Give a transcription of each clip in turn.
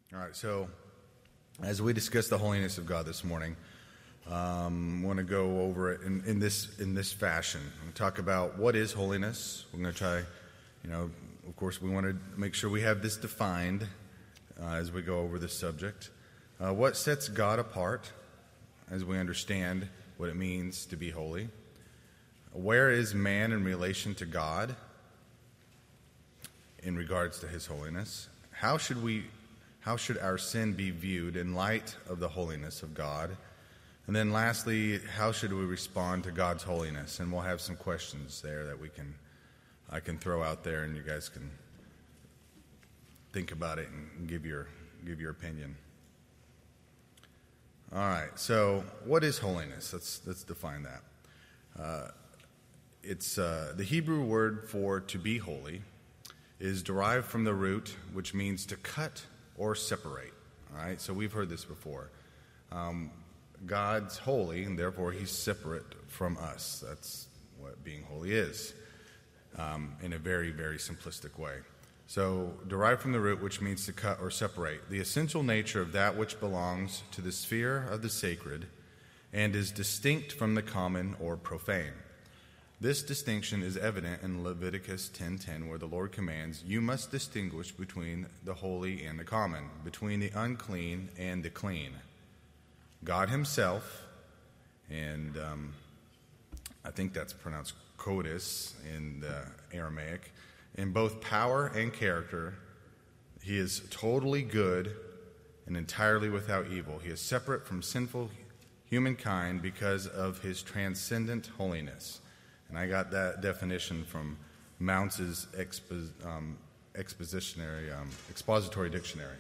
All right, so as we discuss the holiness of God this morning, I want to go over it in this fashion. We talk about what is holiness. We're going to try, of course, we want to make sure we have this defined as we go over this subject. What sets God apart as we understand what it means to be holy? Where is man in relation to God in regards to his holiness? How should our sin be viewed in light of the holiness of God? And then lastly, how should we respond to God's holiness? And we'll have some questions there that I can throw out there, and you guys can think about it and give your opinion. All right. So, what is holiness? Let's define that. It's the Hebrew word for to be holy is derived from the root, which means to cut or separate. All right. So we've heard this before. God's holy, and therefore he's separate from us. That's what being holy is, in a very, very simplistic way. So, derived from the root, which means to cut or separate, the essential nature of that which belongs to the sphere of the sacred and is distinct from the common or profane. This distinction is evident in Leviticus 10:10, where the Lord commands, "You must distinguish between the holy and the common, between the unclean and the clean." God himself, and I think that's pronounced Kodesh in the Aramaic, in both power and character, he is totally good and entirely without evil. He is separate from sinful humankind because of his transcendent holiness. And I got that definition from Mounce's expository dictionary.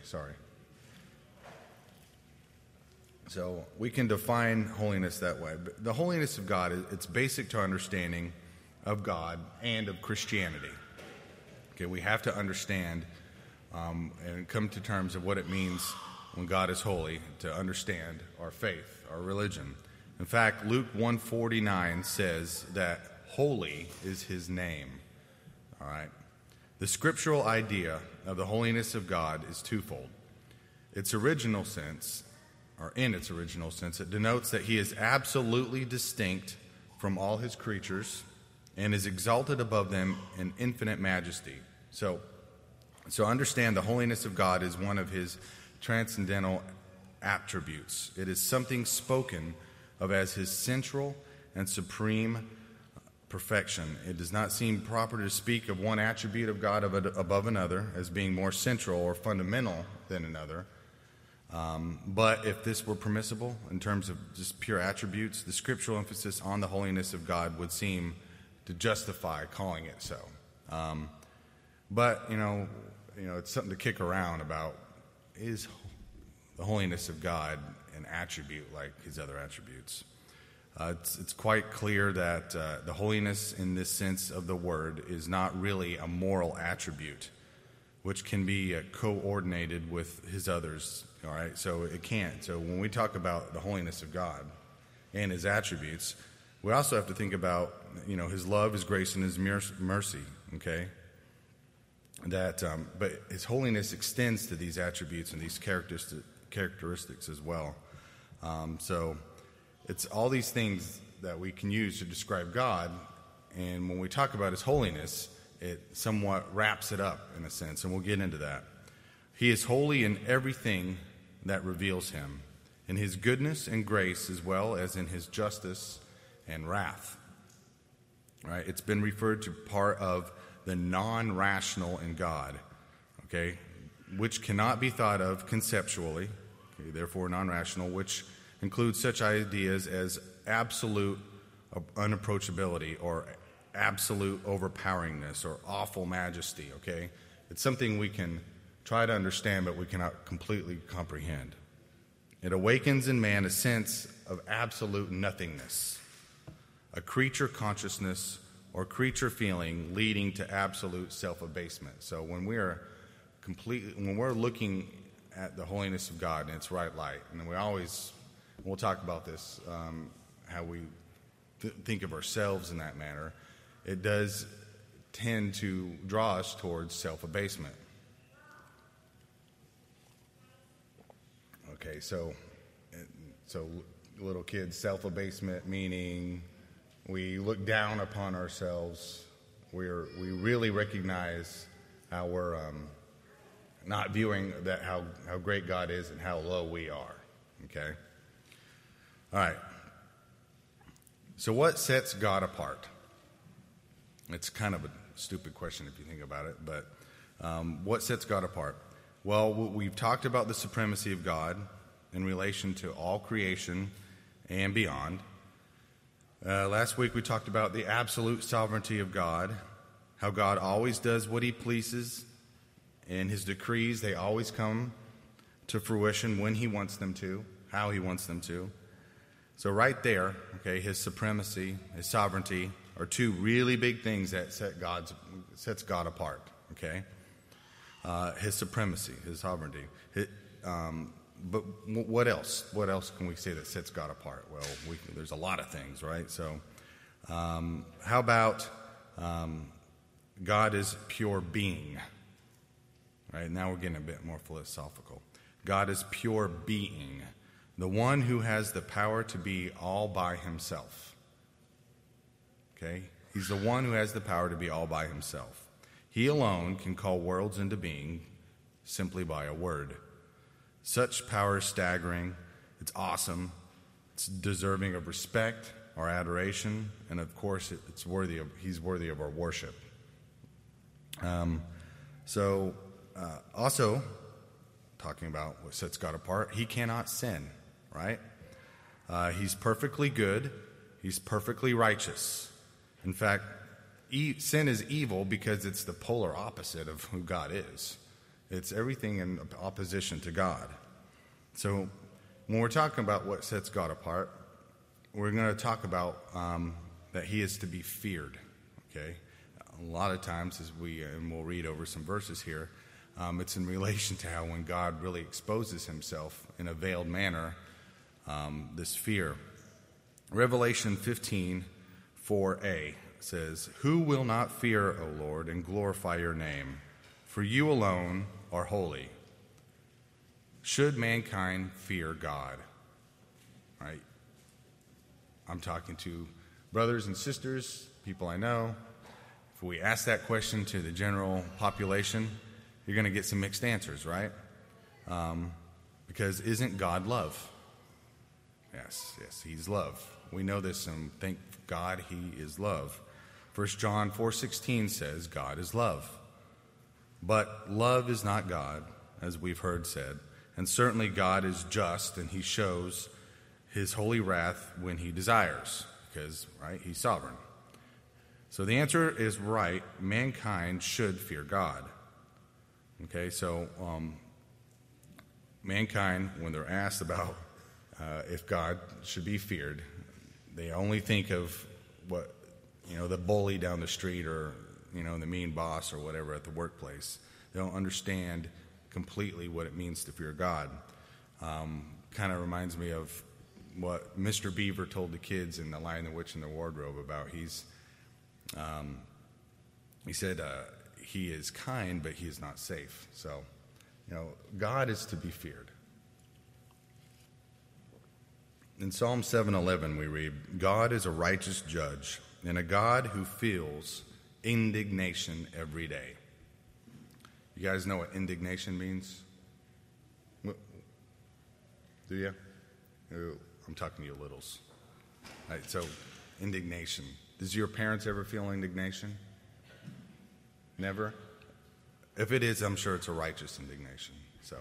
So we can define holiness that way. But the holiness of God, it's basic to our understanding of God and of Christianity. Okay, we have to understand and come to terms of what it means when God is holy to understand our faith, our religion. In fact, Luke 1:49 says that holy is his name. All right. The scriptural idea of the holiness of God is twofold. In its original sense, it denotes that he is absolutely distinct from all his creatures and is exalted above them in infinite majesty. So understand the holiness of God is one of his transcendental attributes. It is something spoken of as his central and supreme perfection. It does not seem proper to speak of one attribute of God above another as being more central or fundamental than another. But if this were permissible in terms of just pure attributes, the scriptural emphasis on the holiness of God would seem to justify calling it so. But it's something to kick around about. Is the holiness of God an attribute like his other attributes? It's quite clear that the holiness in this sense of the word is not really a moral attribute, which can be coordinated with his others. All right, so it can't. So when we talk about the holiness of God and his attributes, we also have to think about his love, his grace, and his mercy. Okay. But his holiness extends to these attributes and these characteristics as well. So it's all these things that we can use to describe God, and when we talk about his holiness, it somewhat wraps it up in a sense, and we'll get into that. He is holy in everything that reveals him, in his goodness and grace as well as in his justice and wrath. Right? It's been referred to part of the non-rational in God, okay, which cannot be thought of conceptually, okay, therefore non-rational, which includes such ideas as absolute unapproachability or absolute overpoweringness or awful majesty, okay? It's something we can try to understand, but we cannot completely comprehend. It awakens in man a sense of absolute nothingness, a creature consciousness or creature feeling leading to absolute self-abasement. So when we're looking at the holiness of God in its right light, and we'll talk about this, how we think of ourselves in that manner, it does tend to draw us towards self-abasement. Okay, so little kids, self-abasement, meaning we look down upon ourselves. We really recognize how we're not viewing that how great God is and how low we are. Okay? All right. So what sets God apart? It's kind of a stupid question if you think about it, but what sets God apart? Well, we've talked about the supremacy of God in relation to all creation and beyond. Last week we talked about the absolute sovereignty of God, how God always does what he pleases, and his decrees, they always come to fruition when he wants them to, how he wants them to. So right there, okay, his supremacy, his sovereignty are two really big things that sets God apart, okay? His supremacy, his sovereignty. But what else? What else can we say that sets God apart? Well, there's a lot of things, right? So how about God is pure being? Right, now we're getting a bit more philosophical. God is pure being, the one who has the power to be all by himself. Okay? He's the one who has the power to be all by himself. He alone can call worlds into being simply by a word. Such power is staggering, it's awesome, it's deserving of respect, our adoration, and of course he's worthy of our worship. Also, talking about what sets God apart, he cannot sin, right? He's perfectly good, he's perfectly righteous. In fact, sin is evil because it's the polar opposite of who God is. It's everything in opposition to God. So when we're talking about what sets God apart, we're going to talk about that he is to be feared. Okay, a lot of times, and we'll read over some verses here, it's in relation to how when God really exposes himself in a veiled manner, this fear. Revelation 15:4a says, "Who will not fear, O Lord, and glorify your name? For you alone are holy. Should mankind fear God?" Right? I'm talking to brothers and sisters, people I know. If we ask that question to the general population, you're going to get some mixed answers, right? Because isn't God love? Yes, he's love. We know this, and thank God he is love. 1 John 4:16 says God is love. But love is not God, as we've heard said, and certainly God is just, and he shows his holy wrath when he desires, because, right, he's sovereign. So the answer is right. Mankind should fear God. Okay, so mankind, when they're asked about if God should be feared, they only think of what, the bully down the street or, the mean boss or whatever at the workplace. They don't understand completely what it means to fear God. Kind of reminds me of what Mr. Beaver told the kids in The Lion, the Witch, and the Wardrobe about he said he is kind, but he is not safe. So, God is to be feared. In Psalm 7:11 we read, "God is a righteous judge and a God who feels indignation every day." You guys know what indignation means? Do you? I'm talking to you littles. All right, so indignation. Does your parents ever feel indignation? Never? If it is, I'm sure it's a righteous indignation. So,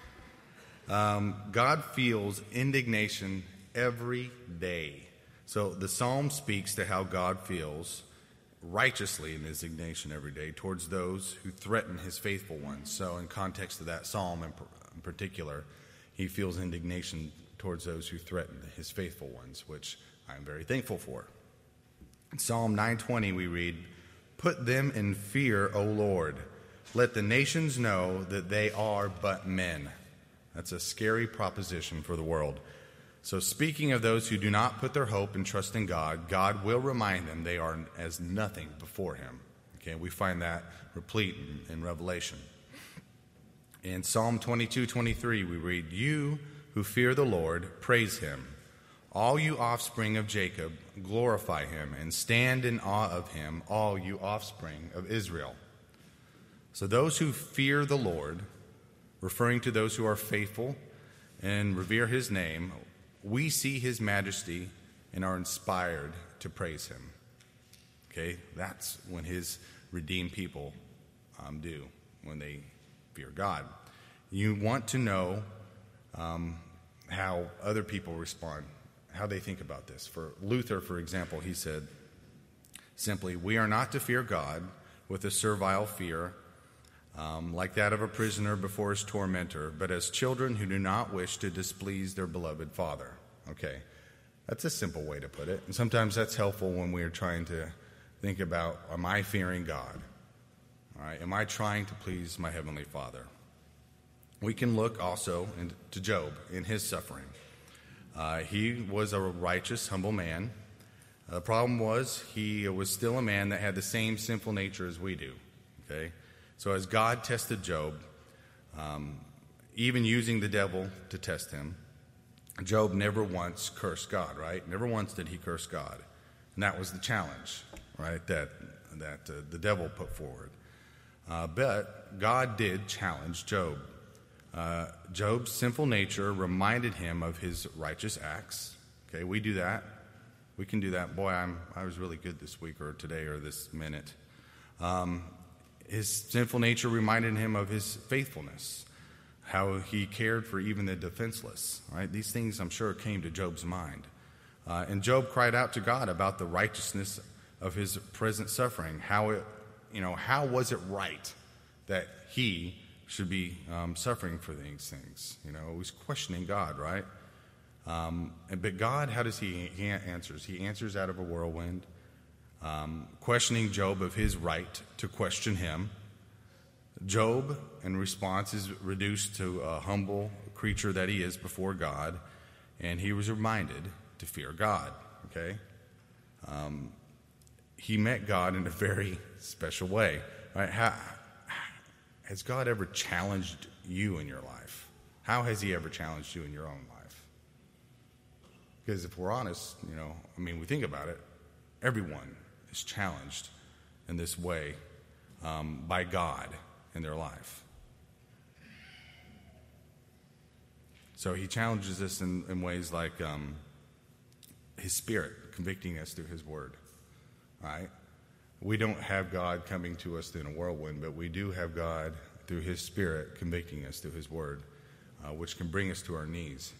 God feels indignation every day. So the psalm speaks to how God feels righteously in his indignation every day towards those who threaten his faithful ones. So in context of that psalm in particular, he feels indignation towards those who threaten his faithful ones, which I'm very thankful for. In Psalm 9:20 we read, "Put them in fear, O Lord. Let the nations know that they are but men." That's a scary proposition for the world. So speaking of those who do not put their hope and trust in God, God will remind them they are as nothing before him. Okay, we find that replete in Revelation. In Psalm 22:23 we read, "You who fear the Lord, praise him. All you offspring of Jacob, glorify him, and stand in awe of him, all you offspring of Israel. So those who fear the Lord, referring to those who are faithful and revere his name, we see his majesty and are inspired to praise him. Okay, that's when his redeemed people do, when they fear God. You want to know how other people respond, how they think about this. For Luther, for example, he said simply, we are not to fear God with a servile fear, like that of a prisoner before his tormentor, but as children who do not wish to displease their beloved Father. Okay, that's a simple way to put it. And sometimes that's helpful when we are trying to think about, am I fearing God? All right, am I trying to please my Heavenly Father? We can look also to Job in his suffering. He was a righteous, humble man. The problem was he was still a man that had the same sinful nature as we do. Okay, so as God tested Job, even using the devil to test him, Job never once cursed God, right? Never once did he curse God. And that was the challenge, right, that the devil put forward. But God did challenge Job. Job's sinful nature reminded him of his righteous acts. Okay, we do that. We can do that. Boy, I was really good this week or today or this minute. His sinful nature reminded him of his faithfulness, how he cared for even the defenseless. Right? These things, I'm sure, came to Job's mind. And Job cried out to God about the righteousness of his present suffering. How was it right that he should be suffering for these things? He was questioning God, right? But God, how does he answers? He answers out of a whirlwind, questioning Job of his right to question him. Job, in response, is reduced to a humble creature that he is before God, and he was reminded to fear God, okay? He met God in a very special way. Right? Has God ever challenged you in your life? How has he ever challenged you in your own life? Because if we're honest, we think about it, everyone is challenged in this way by God in their life. So he challenges us in ways like his Spirit convicting us through his word. Right? We don't have God coming to us in a whirlwind, but we do have God through his Spirit convicting us through his word, which can bring us to our knees.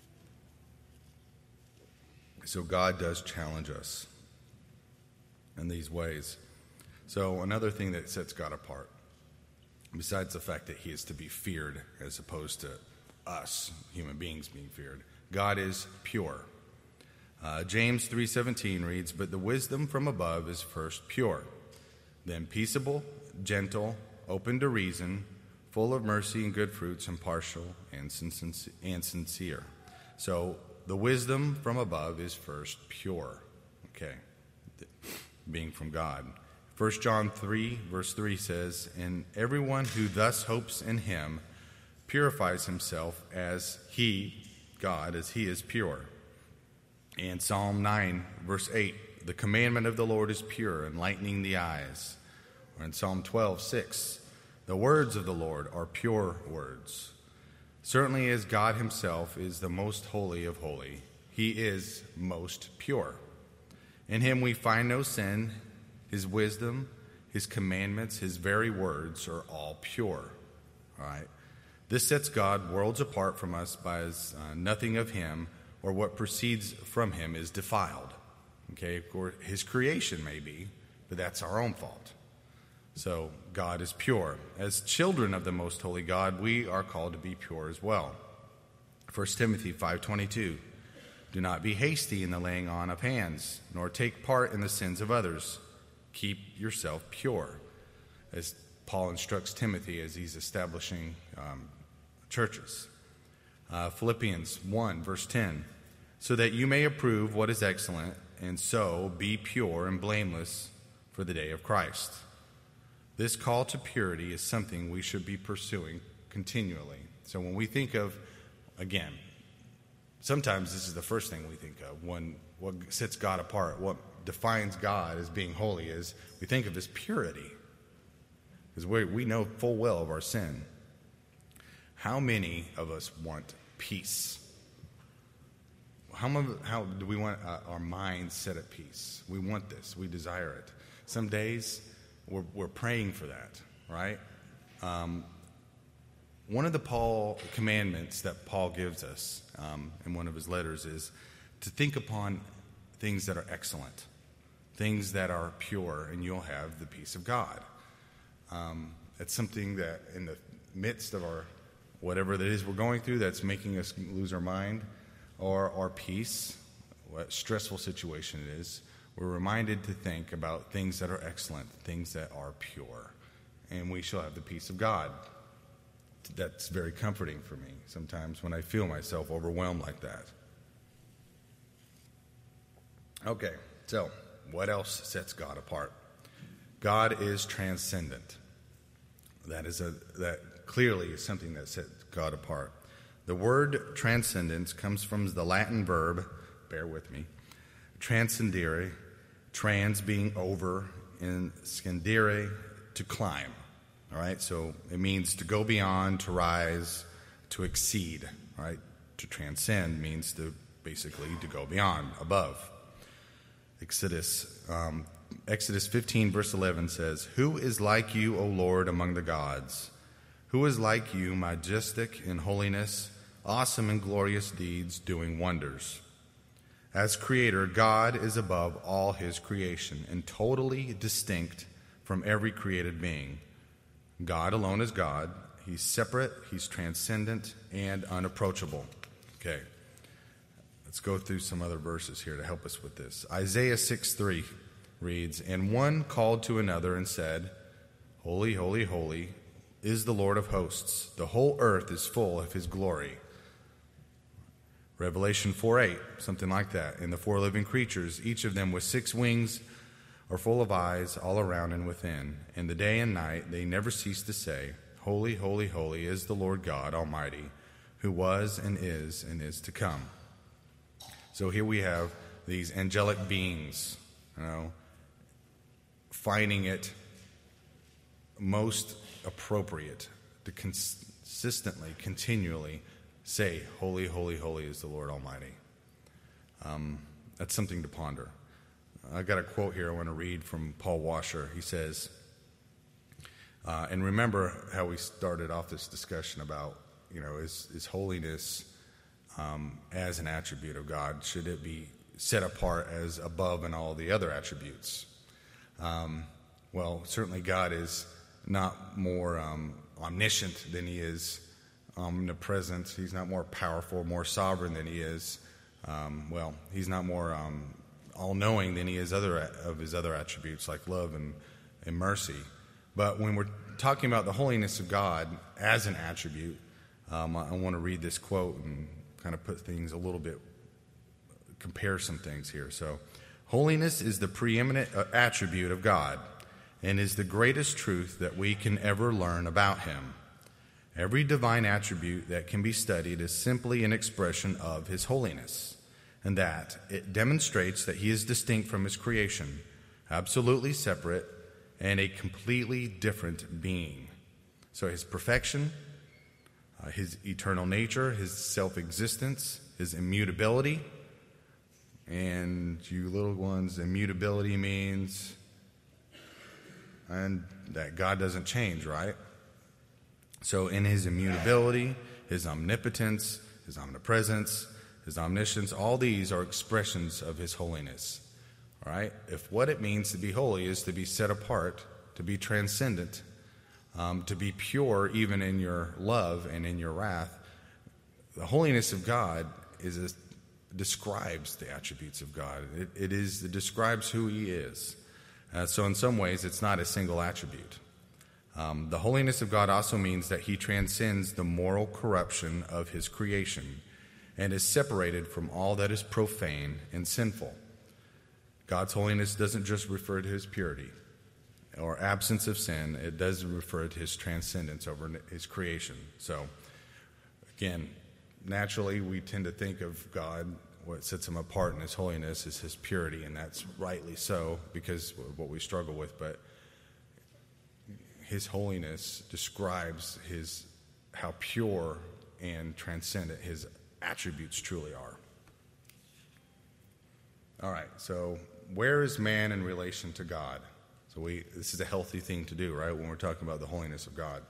So God does challenge us in these ways. So another thing that sets God apart, besides the fact that he is to be feared as opposed to us, human beings, being feared, God is pure. James 3:17 reads, but the wisdom from above is first pure, then peaceable, gentle, open to reason, full of mercy and good fruits, impartial and sincere. So the wisdom from above is first pure, okay, being from God. 1 John 3, verse 3 says, and everyone who thus hopes in him purifies himself as he, God, as he is pure. And Psalm 9, verse 8, the commandment of the Lord is pure, enlightening the eyes. Or in Psalm 12:6, the words of the Lord are pure words. Certainly as God himself is the most holy of holy, he is most pure. In him we find no sin. His wisdom, his commandments, his very words are all pure. All right. This sets God worlds apart from us by nothing of him or what proceeds from him is defiled. Okay, of course, his creation may be, but that's our own fault. So God is pure. As children of the most holy God, we are called to be pure as well. 1 Timothy 5:22, do not be hasty in the laying on of hands, nor take part in the sins of others. Keep yourself pure, as Paul instructs Timothy as he's establishing churches. Philippians 1, verse 10, so that you may approve what is excellent, and so be pure and blameless for the day of Christ. This call to purity is something we should be pursuing continually. So when we think of, again, Sometimes this is the first thing we think of when what sets God apart, what defines God as being holy is we think of his purity. Because we know full well of our sin. How many of us want peace? How do we want our minds set at peace? We want this. We desire it. Some days we're praying for that, right? One of the commandments that Paul gives us in one of his letters is to think upon things that are excellent, things that are pure, and you'll have the peace of God. It's something that in the midst of our whatever that is we're going through that's making us lose our mind or our peace, what stressful situation it is, we're reminded to think about things that are excellent, things that are pure, and we shall have the peace of God. That's very comforting for me sometimes when I feel myself overwhelmed like that. Okay, so what else sets God apart? God is transcendent. That clearly is something that sets God apart. The word transcendence comes from the Latin verb, bear with me, transcendere, trans being over, and scendere, to climb. All right, so it means to go beyond, to rise, to exceed. All right, to transcend means to basically to go beyond, above. Exodus 15, verse 11 says, "Who is like you, O Lord, among the gods? Who is like you, majestic in holiness, awesome in glorious deeds, doing wonders?" As creator, God is above all his creation and totally distinct from every created being. God alone is God. He's separate, he's transcendent, and unapproachable. Okay, let's go through some other verses here to help us with this. Isaiah 6:3 reads, "And one called to another and said, Holy, holy, holy is the Lord of hosts. The whole earth is full of his glory." Revelation 4:8, something like that. "And the four living creatures, each of them with 6 wings, are full of eyes all around and within. And the day and night they never cease to say, Holy, holy, holy is the Lord God Almighty, who was and is to come." So here we have these angelic beings, finding it most appropriate to consistently, continually say, Holy, holy, holy is the Lord Almighty. That's something to ponder. I got a quote here I want to read from Paul Washer. He says, and remember how we started off this discussion about, is holiness as an attribute of God? Should it be set apart as above in all the other attributes? Well, certainly God is not more omniscient than he is omnipresent. He's not more powerful, more sovereign than he is. He's not more all-knowing than he is of his other attributes like love and mercy. But when we're talking about the holiness of God as an attribute, I want to read this quote and kind of put things a little bit, compare some things here. So, "Holiness is the preeminent attribute of God and is the greatest truth that we can ever learn about him. Every divine attribute that can be studied is simply an expression of his holiness, and that it demonstrates that he is distinct from his creation, absolutely separate, and a completely different being. So his perfection, his eternal nature, his self-existence, his immutability, and you little ones, immutability means and that God doesn't change, right? So in his immutability, his omnipotence, his omnipresence, his omniscience, all these are expressions of his holiness. All right? If what it means to be holy is to be set apart, to be transcendent, to be pure even in your love and in your wrath, the holiness of God describes the attributes of God. It describes who he is. So in some ways, it's not a single attribute. The holiness of God also means that he transcends the moral corruption of his creation and is separated from all that is profane and sinful. God's holiness doesn't just refer to his purity or absence of sin. It does refer to his transcendence over his creation. So, again, naturally we tend to think of God, what sets him apart in his holiness is his purity, and that's rightly so because of what we struggle with. But his holiness describes how pure and transcendent his attributes truly are. All right, so where is man in relation to God? So this is a healthy thing to do, right, when we're talking about the holiness of God.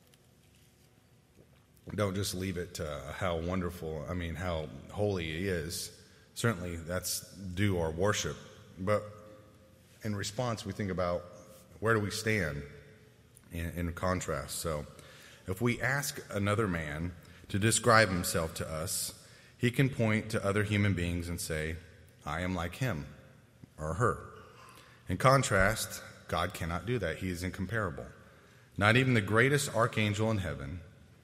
Don't just leave it to how holy he is. Certainly that's due our worship. But in response, we think about where do we stand in contrast. So if we ask another man to describe himself to us, he can point to other human beings and say, I am like him or her. In contrast, God cannot do that. He is incomparable. Not even the greatest archangel in heaven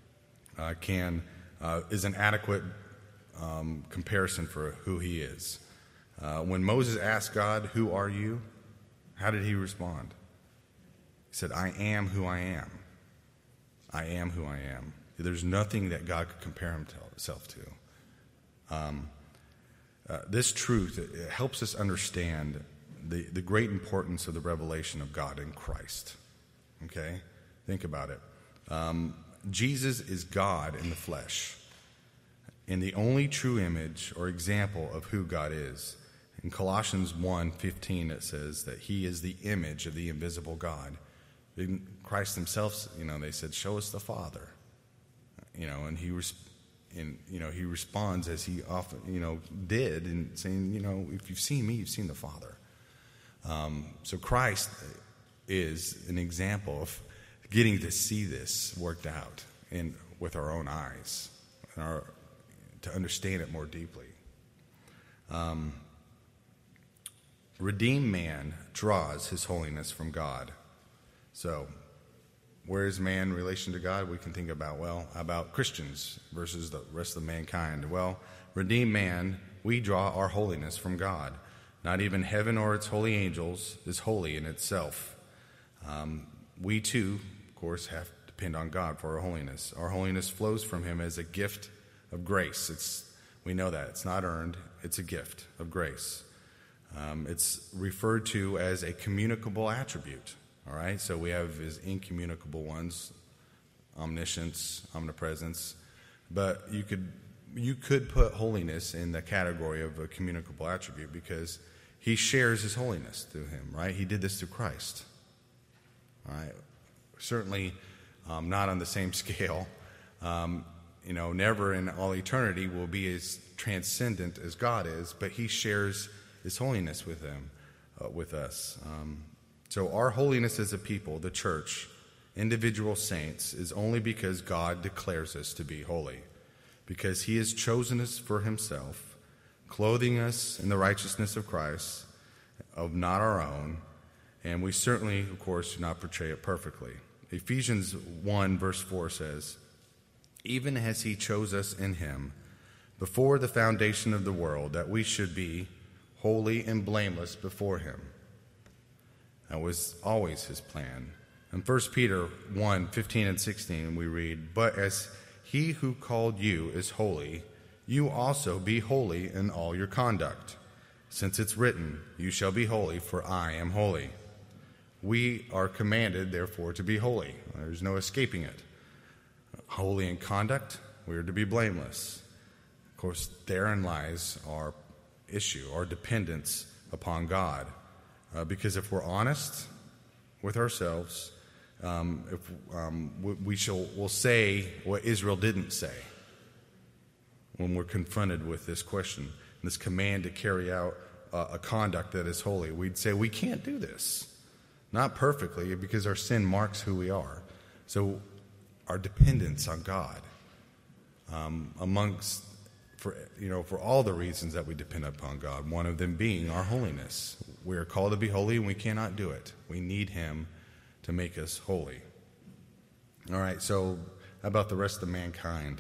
is an adequate comparison for who he is. When Moses asked God, who are you? How did he respond? He said, I am who I am. I am who I am. There's nothing that God could compare himself to. This truth, it helps us understand the great importance of the revelation of God in Christ. Okay? Think about it. Jesus is God in the flesh, and the only true image or example of who God is. In Colossians 1:15, it says that he is the image of the invisible God. In Christ himself, they said, show us the Father. And he responds as he often, did, in saying, if you've seen me, you've seen the Father. So Christ is an example of getting to see this worked out with our own eyes, to understand it more deeply. Redeemed man draws his holiness from God. So, where is man in relation to God? We can think about, about Christians versus the rest of mankind. Well, redeemed man, we draw our holiness from God. Not even heaven or its holy angels is holy in itself. We too, of course, have to depend on God for our holiness. Our holiness flows from him as a gift of grace. We know that. It's not earned. It's a gift of grace. It's referred to as a communicable attribute. All right, so we have his incommunicable ones, omniscience, omnipresence, but you could put holiness in the category of a communicable attribute because he shares his holiness through him, right? He did this through Christ. All right, certainly not on the same scale. Never in all eternity will be as transcendent as God is, but he shares his holiness with him, with us. So our holiness as a people, the church, individual saints, is only because God declares us to be holy, because he has chosen us for himself, clothing us in the righteousness of Christ, of not our own, and we certainly, of course, do not portray it perfectly. Ephesians 1, verse 4 says, even as he chose us in him before the foundation of the world, that we should be holy and blameless before him. That was always his plan. In 1 Peter 1:15 and 16, we read, but as he who called you is holy, you also be holy in all your conduct. Since it's written, you shall be holy, for I am holy. We are commanded, therefore, to be holy. There's no escaping it. Holy in conduct, we are to be blameless. Of course, therein lies our issue, our dependence upon God. Because if we're honest with ourselves, we'll say what Israel didn't say when we're confronted with this question, this command to carry out a conduct that is holy. We'd say we can't do this, not perfectly, because our sin marks who we are. So our dependence on God, for all the reasons that we depend upon God, one of them being our holiness. We are called to be holy, and we cannot do it. We need him to make us holy. All right, so how about the rest of mankind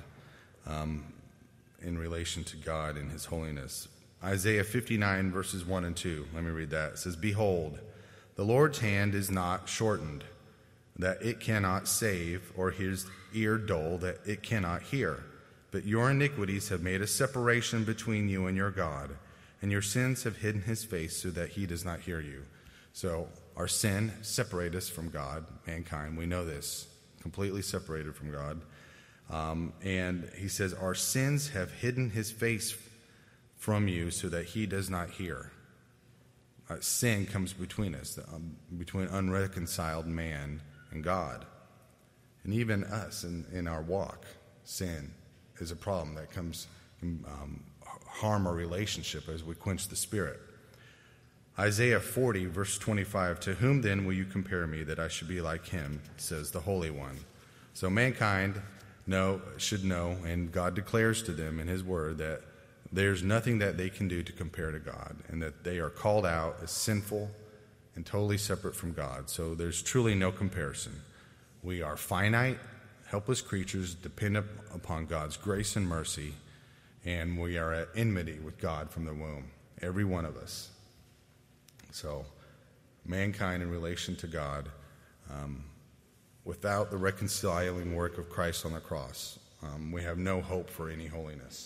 in relation to God and his holiness? Isaiah 59, verses 1 and 2. Let me read that. It says, behold, the Lord's hand is not shortened, that it cannot save, or his ear dull, that it cannot hear. but your iniquities have made a separation between you and your God, and your sins have hidden his face so that he does not hear you. So our sin separates us from God, mankind. We know this, completely separated from God. And he says, our sins have hidden his face from you so that he does not hear. Sin comes between us, between unreconciled man and God. And even us in our walk, sin is a problem that comes harm our relationship as we quench the Spirit. Isaiah 40, verse 25, to whom then will you compare me that I should be like him, says the Holy One. So mankind should know, and God declares to them in his word that there's nothing that they can do to compare to God, and that they are called out as sinful and totally separate from God. So there's truly no comparison. We are finite, helpless creatures dependent upon God's grace and mercy, and we are at enmity with God from the womb, every one of us. So mankind in relation to God, without the reconciling work of Christ on the cross, we have no hope for any holiness.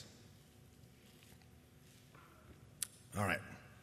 All right.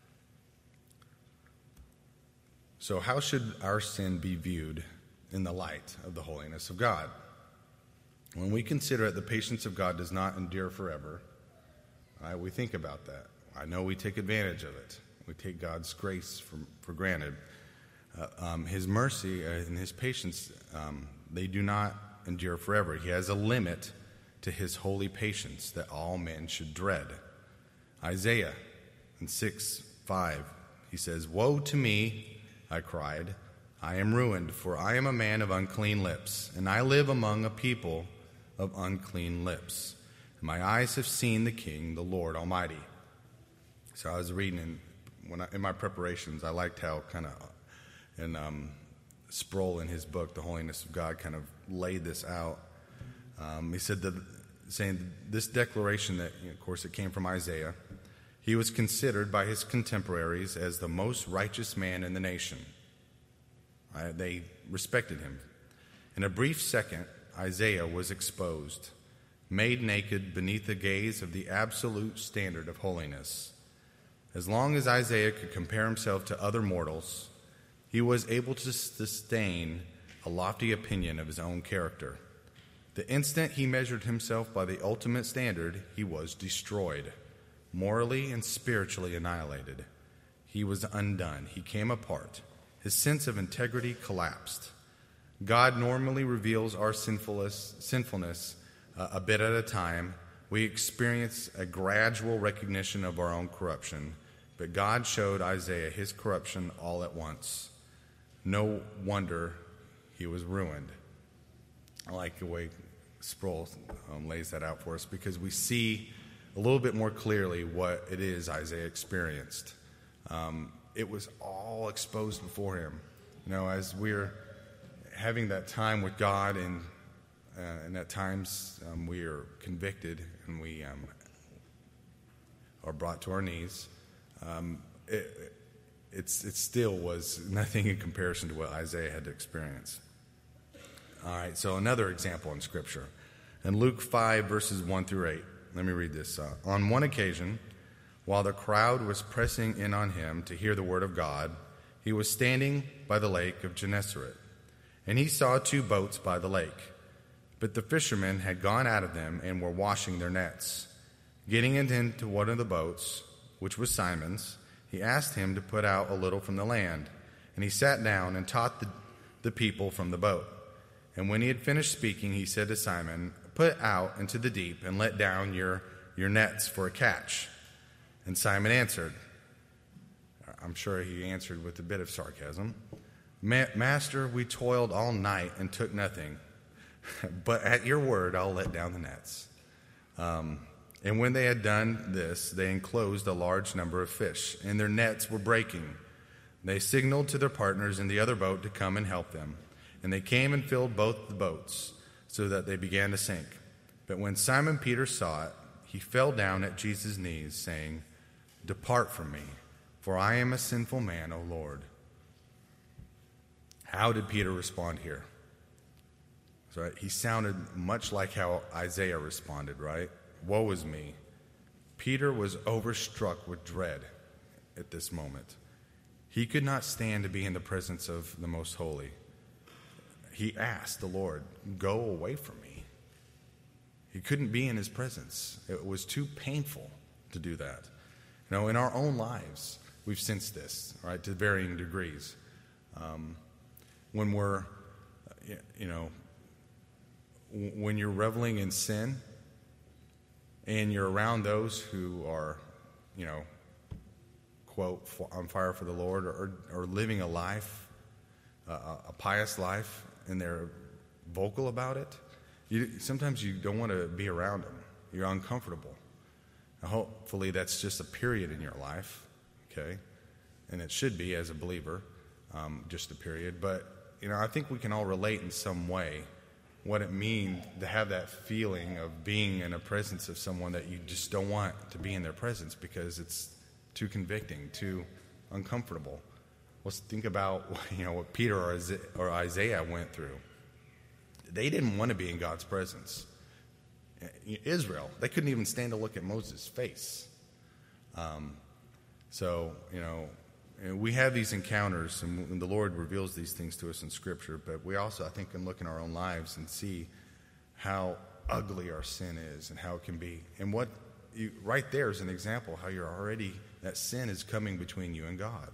So how should our sin be viewed in the light of the holiness of God? When we consider it, the patience of God does not endure forever. We think about that. I know we take advantage of it. We take God's grace for granted. His mercy and his patience, they do not endure forever. He has a limit to his holy patience that all men should dread. Isaiah in 6:5, he says, "Woe to me, I cried. I am ruined, for I am a man of unclean lips, and I live among a people of unclean lips. My eyes have seen the King, the Lord Almighty." So I was reading in my preparations, I liked how kind of Sproul in his book, The Holiness of God, kind of laid this out. He said saying this declaration that, of course, it came from Isaiah. He was considered by his contemporaries as the most righteous man in the nation. They respected him. In a brief second, Isaiah was exposed, made naked beneath the gaze of the absolute standard of holiness. As long as Isaiah could compare himself to other mortals, he was able to sustain a lofty opinion of his own character. The instant he measured himself by the ultimate standard, he was destroyed, morally and spiritually annihilated. He was undone. He came apart. His sense of integrity collapsed. God normally reveals our sinfulness a bit at a time. We experience a gradual recognition of our own corruption, but God showed Isaiah his corruption all at once. No wonder he was ruined. I like the way Sproul lays that out for us, because we see a little bit more clearly what it is Isaiah experienced. It was all exposed before him. As we're having that time with God, and at times we are convicted and we are brought to our knees. It still was nothing in comparison to what Isaiah had to experience. All right, so another example in Scripture. In Luke 5, verses 1 through 8, let me read this. On one occasion, while the crowd was pressing in on him to hear the word of God, he was standing by the lake of Gennesaret, and he saw 2 boats by the lake. But the fishermen had gone out of them and were washing their nets. Getting into one of the boats, which was Simon's, he asked him to put out a little from the land, and he sat down and taught the people from the boat. And when he had finished speaking, he said to Simon, "Put out into the deep and let down your nets for a catch." And Simon answered, I'm sure he answered with a bit of sarcasm, "Master, we toiled all night and took nothing, but at your word I'll let down the nets." And when they had done this, they enclosed a large number of fish, and their nets were breaking. They signaled to their partners in the other boat to come and help them. And they came and filled both the boats, so that they began to sink. But when Simon Peter saw it, he fell down at Jesus' knees, saying, "Depart from me, for I am a sinful man, O Lord." How did Peter respond here? right? He sounded much like how Isaiah responded, right? Woe is me. Peter was overstruck with dread at this moment. He could not stand to be in the presence of the Most Holy. He asked the Lord, go away from me. He couldn't be in his presence. It was too painful to do that. You know, in our own lives, we've sensed this, right, to varying degrees. When we're, when you're reveling in sin and you're around those who are, quote, on fire for the Lord or living a life, a pious life, and they're vocal about it, sometimes you don't want to be around them. You're uncomfortable. Now, hopefully that's just a period in your life, okay? And it should be as a believer, just a period. But, I think we can all relate in some way what it means to have that feeling of being in a presence of someone that you just don't want to be in their presence because it's too convicting, too uncomfortable. Let's think about, what Peter or Isaiah went through. They didn't want to be in God's presence. Israel, they couldn't even stand to look at Moses' face. We have these encounters, and the Lord reveals these things to us in Scripture, but we also, I think, can look in our own lives and see how ugly our sin is and how it can be. And right there is an example how you're already, that sin is coming between you and God.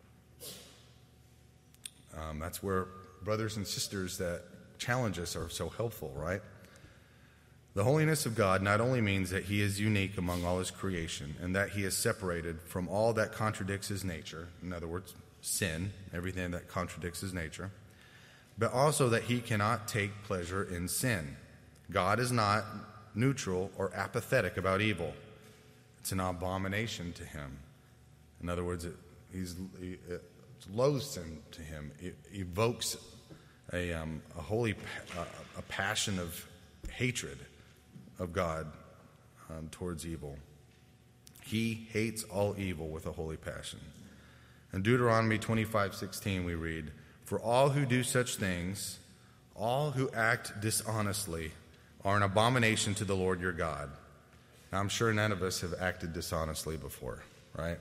That's where brothers and sisters that challenge us are so helpful, right? The holiness of God not only means that he is unique among all his creation and that he is separated from all that contradicts his nature, in other words, sin, everything that contradicts his nature, but also that he cannot take pleasure in sin. God is not neutral or apathetic about evil. It's an abomination to him. In other words, it's loathsome to him. It evokes a passion of hatred of God towards evil. He hates all evil with a holy passion. In Deuteronomy 25:16 we read, "For all who do such things, all who act dishonestly, are an abomination to the Lord your God." Now, I'm sure none of us have acted dishonestly before, right?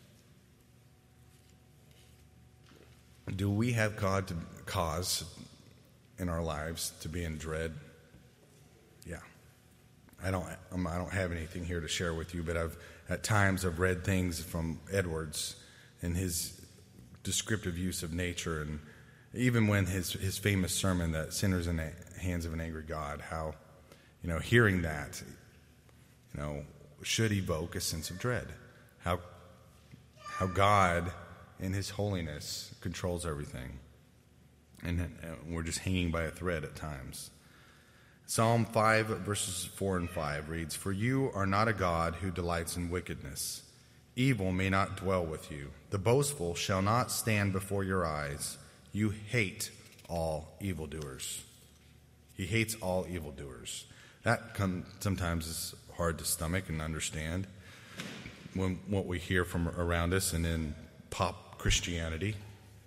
Do we have cause in our lives to be in dread? Yeah. I don't have anything here to share with you, but at times I've read things from Edwards and his descriptive use of nature, and even when his famous sermon that sinners in the hands of an angry God, how hearing that should evoke a sense of dread. How God in his holiness controls everything, and we're just hanging by a thread at times. Psalm 5, verses 4 and 5 reads, "For you are not a God who delights in wickedness. Evil may not dwell with you. The boastful shall not stand before your eyes. You hate all evildoers." He hates all evildoers. That sometimes is hard to stomach and understand when what we hear from around us and in pop Christianity.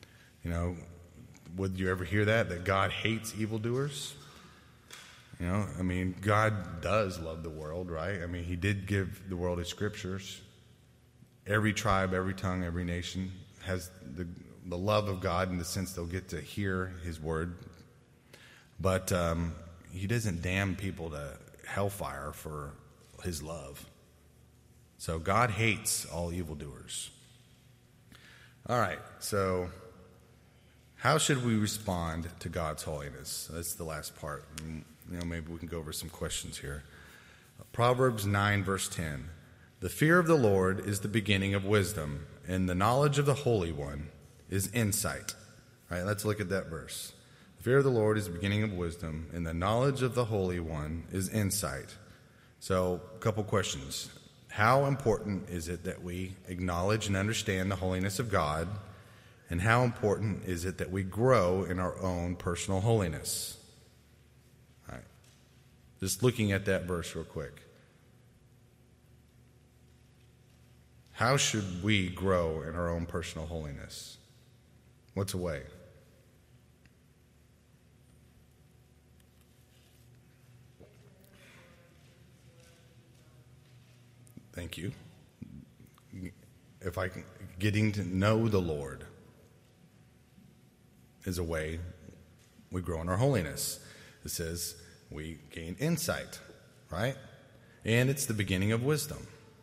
Would you ever hear that God hates evildoers? God does love the world, right? He did give the world his scriptures. Every tribe, every tongue, every nation has the love of God in the sense they'll get to hear his word. But he doesn't damn people to hellfire for his love. So God hates all evildoers. All right, so how should we respond to God's holiness? That's the last part. Maybe we can go over some questions here. Proverbs 9, verse 10. "The fear of the Lord is the beginning of wisdom, and the knowledge of the Holy One is insight." All right, let's look at that verse. "The fear of the Lord is the beginning of wisdom, and the knowledge of the Holy One is insight." So, a couple questions. How important is it that we acknowledge and understand the holiness of God? And how important is it that we grow in our own personal holiness? All right. Just looking at that verse real quick. How should we grow in our own personal holiness? What's a way? Thank you. If I can, getting to know the Lord is a way we grow in our holiness. It says we gain insight, right? And it's the beginning of wisdom.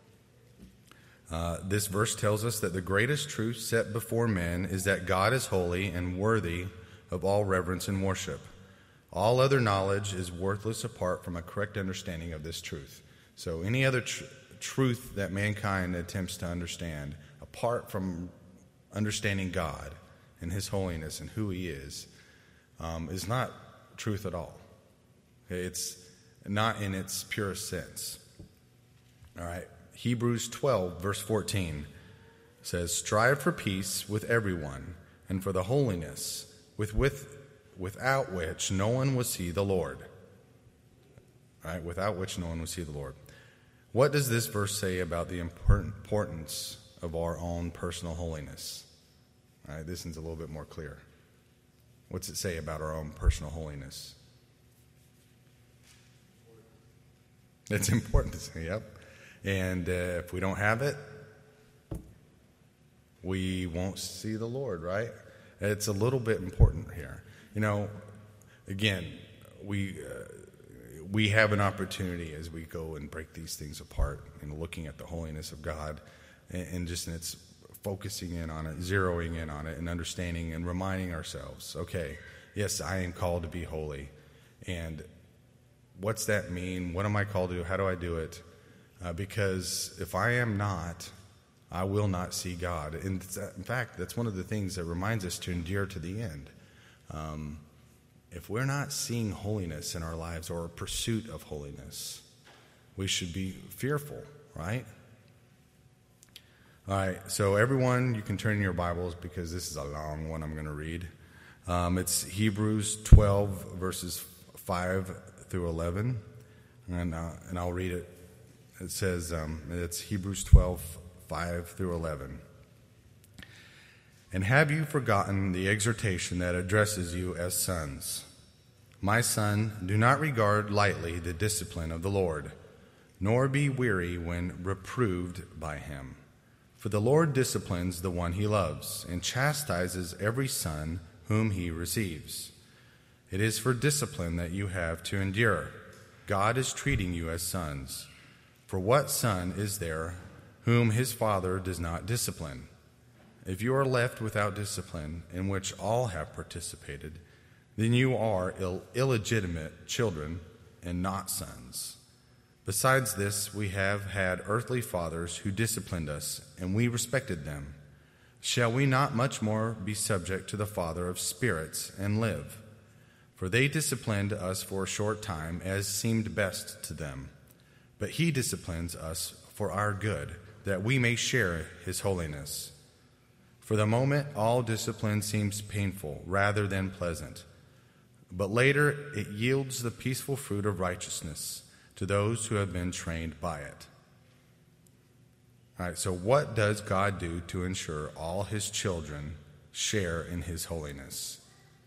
This verse tells us that the greatest truth set before men is that God is holy and worthy of all reverence and worship. All other knowledge is worthless apart from a correct understanding of this truth. So any other truth that mankind attempts to understand, apart from understanding God and his holiness and who he is not truth at all. It's not in its purest sense. All right. Hebrews 12, verse 14 says, "Strive for peace with everyone and for the holiness without which no one will see the Lord." All right, without which no one will see the Lord. What does this verse say about the importance of our own personal holiness? All right, this one's a little bit more clear. What's it say about our own personal holiness? It's important to say, yep. And if we don't have it, we won't see the Lord, right? It's a little bit important here. You know, again, we have an opportunity as we go and break these things apart and looking at the holiness of God and just in its focusing in on it, zeroing in on it, and understanding and reminding ourselves, okay, yes, I am called to be holy. And what's that mean? What am I called to do? How do I do it? Because if I am not, I will not see God. And in fact, that's one of the things that reminds us to endure to the end. If we're not seeing holiness in our lives or a pursuit of holiness, we should be fearful, right? All right, so everyone, you can turn in your Bibles because this is a long one I'm going to read. It's Hebrews 12, verses 5 through 11, and I'll read it. It says, it's Hebrews 12, 5 through 11. "And have you forgotten the exhortation that addresses you as sons? My son, do not regard lightly the discipline of the Lord, nor be weary when reproved by him. For the Lord disciplines the one he loves, and chastises every son whom he receives. It is for discipline that you have to endure. God is treating you as sons. For what son is there whom his father does not discipline? If you are left without discipline, in which all have participated, then you are illegitimate children and not sons. Besides this, we have had earthly fathers who disciplined us, and we respected them. Shall we not much more be subject to the Father of spirits and live? For they disciplined us for a short time, as seemed best to them. But he disciplines us for our good, that we may share his holiness. For the moment, all discipline seems painful rather than pleasant, but later it yields the peaceful fruit of righteousness to those who have been trained by it." All right, so what does God do to ensure all his children share in his holiness?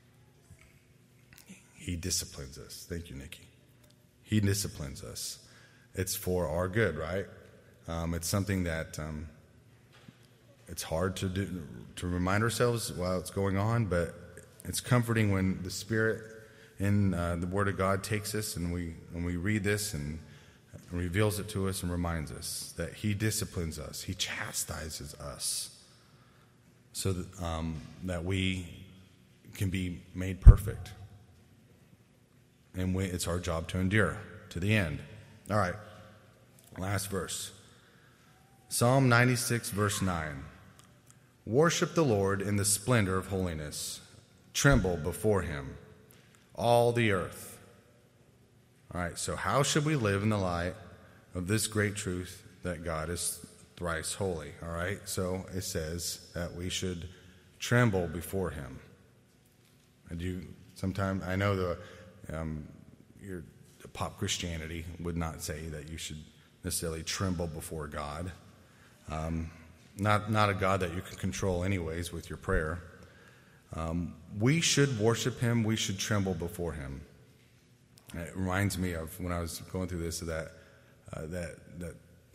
He disciplines us. Thank you, Nikki. He disciplines us. It's for our good, right? It's something that it's hard to do, to remind ourselves while it's going on, but it's comforting when the Spirit in the Word of God takes us and we read this and reveals it to us and reminds us that he disciplines us. He chastises us so that we can be made perfect. And it's our job to endure to the end. All right, last verse. Psalm 96, verse 9. "Worship the Lord in the splendor of holiness. Tremble before him, all the earth." All right, so how should we live in the light of this great truth that God is thrice holy? All right, so it says that we should tremble before him. And sometimes I know your pop Christianity would not say that you should necessarily tremble before God. Not a God that you can control anyways with your prayer. We should worship him. We should tremble before him. It reminds me of when I was going through this, that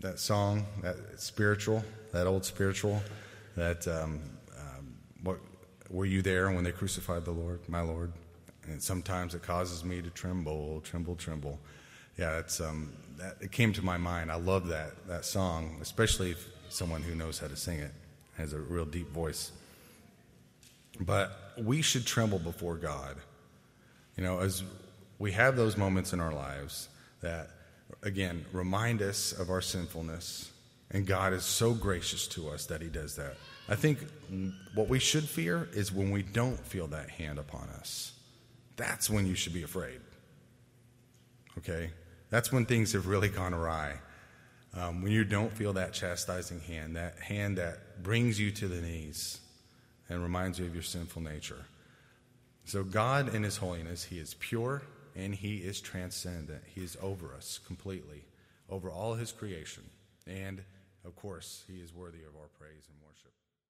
that song, that spiritual, that old spiritual, that what were you there when they crucified the Lord, my Lord? And sometimes it causes me to tremble, tremble, tremble. Yeah, it's that it came to my mind. I love that song, especially if someone who knows how to sing it has a real deep voice. But we should tremble before God. You know, as we have those moments in our lives that, again, remind us of our sinfulness, and God is so gracious to us that he does that. I think what we should fear is when we don't feel that hand upon us. That's when you should be afraid. Okay? That's when things have really gone awry. When you don't feel that chastising hand that brings you to the knees and reminds you of your sinful nature. So God in his holiness, he is pure and he is transcendent. He is over us completely, over all his creation. And, of course, he is worthy of our praise and worship.